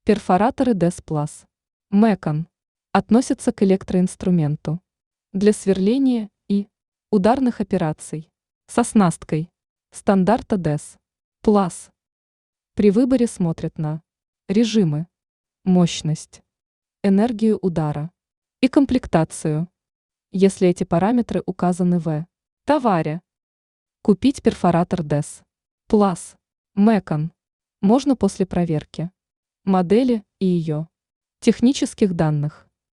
Перфораторы DES Plus. Mecon. Относятся к электроинструменту. Для сверления и ударных операций. С оснасткой. Стандарта DES Plus. При выборе смотрят на режимы, мощность, энергию удара и комплектацию, если эти параметры указаны в товаре. Купить перфоратор DES Plus Mecon можно после проверки модели и ее технических данных.